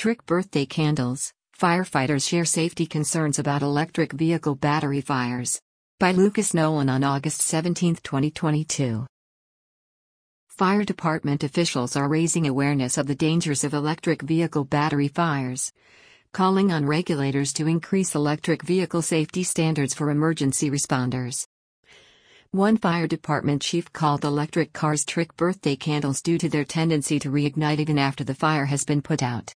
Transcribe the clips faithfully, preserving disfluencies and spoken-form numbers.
Trick birthday candles, firefighters share safety concerns about electric vehicle battery fires. By Lucas Nolan on August seventeenth, twenty twenty-two. Fire department officials are raising awareness of the dangers of electric vehicle battery fires, calling on regulators to increase electric vehicle safety standards for emergency responders. One fire department chief called electric cars trick birthday candles due to their tendency to reignite even after the fire has been put out.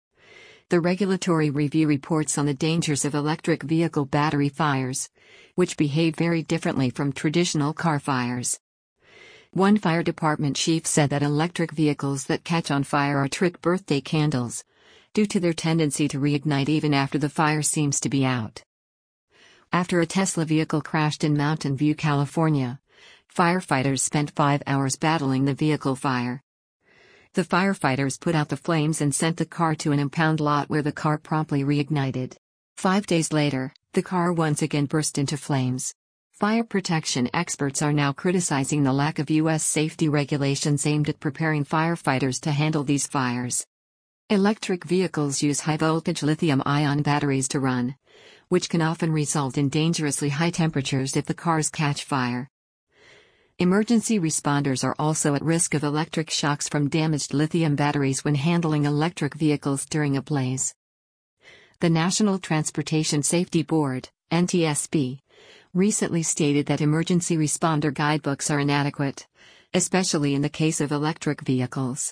The regulatory review reports on the dangers of electric vehicle battery fires, which behave very differently from traditional car fires. One fire department chief said that electric vehicles that catch on fire are trick birthday candles, due to their tendency to reignite even after the fire seems to be out. After a Tesla vehicle crashed in Mountain View, California, firefighters spent five hours battling the vehicle fire. The firefighters put out the flames and sent the car to an impound lot where the car promptly reignited. Five days later, the car once again burst into flames. Fire protection experts are now criticizing the lack of U S safety regulations aimed at preparing firefighters to handle these fires. Electric vehicles use high-voltage lithium-ion batteries to run, which can often result in dangerously high temperatures if the cars catch fire. Emergency responders are also at risk of electric shocks from damaged lithium batteries when handling electric vehicles during a blaze. The National Transportation Safety Board, N T S B, recently stated that emergency responder guidebooks are inadequate, especially in the case of electric vehicles.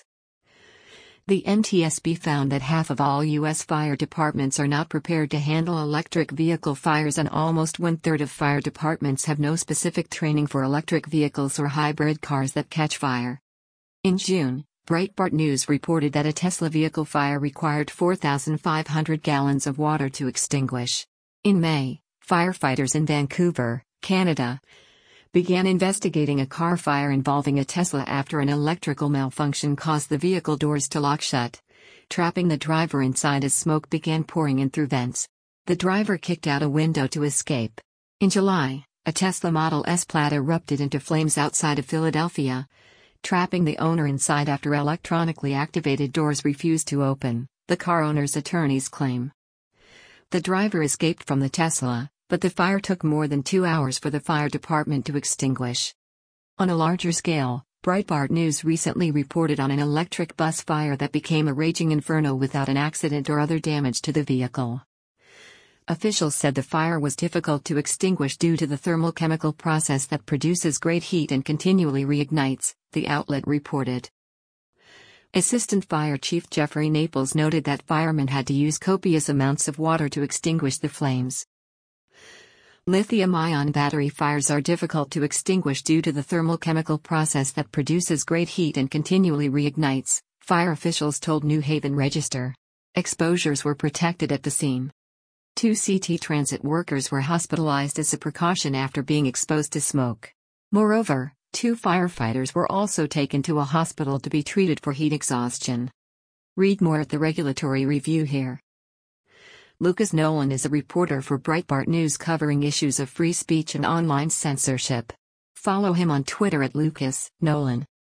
The N T S B found that half of all U S fire departments are not prepared to handle electric vehicle fires, and almost one-third of fire departments have no specific training for electric vehicles or hybrid cars that catch fire. In June, Breitbart News reported that a Tesla vehicle fire required four thousand five hundred gallons of water to extinguish. In May, firefighters in Vancouver, Canada, began investigating a car fire involving a Tesla after an electrical malfunction caused the vehicle doors to lock shut, trapping the driver inside as smoke began pouring in through vents. The driver kicked out a window to escape. In July, a Tesla Model S Plaid erupted into flames outside of Philadelphia, trapping the owner inside after electronically activated doors refused to open, the car owner's attorneys claim. The driver escaped from the Tesla, but the fire took more than two hours for the fire department to extinguish. On a larger scale, Breitbart News recently reported on an electric bus fire that became a raging inferno without an accident or other damage to the vehicle. Officials said the fire was difficult to extinguish due to the thermal-chemical process that produces great heat and continually reignites, the outlet reported. Assistant Fire Chief Jeffrey Naples noted that firemen had to use copious amounts of water to extinguish the flames. Lithium-ion battery fires are difficult to extinguish due to the thermal-chemical process that produces great heat and continually reignites, fire officials told New Haven Register. Exposures were protected at the scene. Two C T Transit workers were hospitalized as a precaution after being exposed to smoke. Moreover, two firefighters were also taken to a hospital to be treated for heat exhaustion. Read more at the regulatory review here. Lucas Nolan is a reporter for Breitbart News covering issues of free speech and online censorship. Follow him on Twitter at Lucas Nolan.